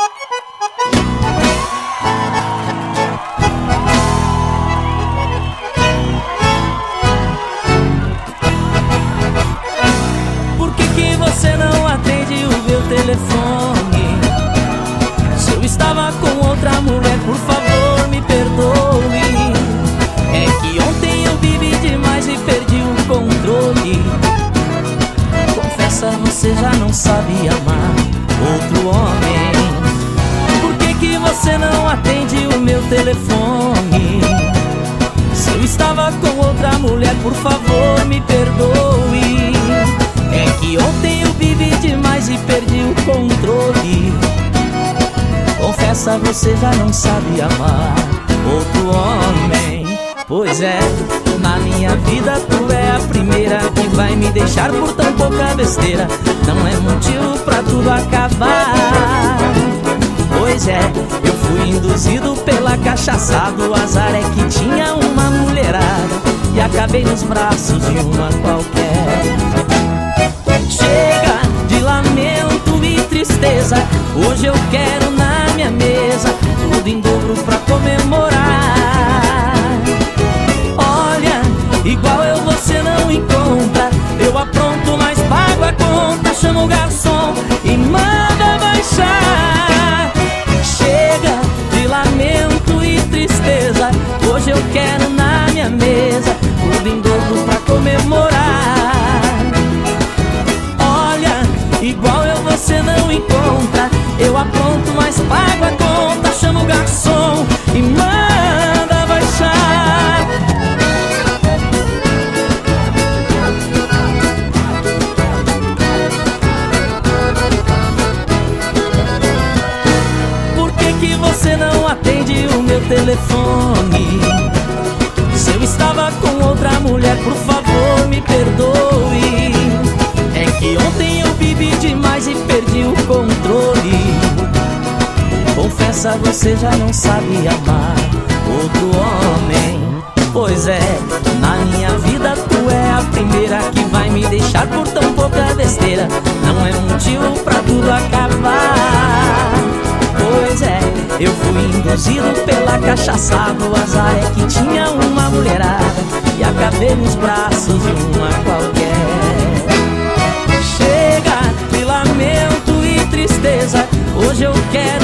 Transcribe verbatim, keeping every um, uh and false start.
Por que que você não atende o meu telefone? Se eu estava com outra mulher, por favor, me perdoe. É que ontem eu bebi demais e perdi o controle. Confessa, você já não sabe amar outro homem. Por que que você não atende o meu telefone? Se eu estava com outra mulher, por favor, me perdoe. É que ontem eu bebi demais e perdi o controle. Confessa, você já não sabe amar outro homem. Pois é, na minha vida tu é a primeira que vai me deixar por tão pouca besteira. Não é motivo pra tudo acabar. Pois é, eu fui induzido pela cachaçada. O azar é que tinha uma mulherada e acabei nos braços de uma qualquer. Chega de lamento e tristeza, hoje eu quero na minha mesa tudo em dobro pra comemorar. Olha, igual eu você não encontra. Eu apronto, mas pago a conta. Chama o garçom e manda baixar. Chega de lamento e tristeza, hoje eu quero na minha mesa tudo em dobro pra comemorar. Igual eu você não encontra. Eu apronto, mas pago a conta. Chama o garçom e manda baixar. Por que que você não atende o meu telefone? Se eu estava com outra mulher, por favor, me perdoe. É que ontem eu bebi demais e perdi o controle. Confessa, você já não sabe amar outro homem. Pois é, na minha vida tu é a primeira que vai me deixar por tão pouca besteira. Não é motivo pra tudo acabar. Pois é, eu fui induzido pela cachaçada. O azar é que tinha uma mulherada e acabei nos braços de uma qualquer. Chega de lamento e tristeza, hoje eu quero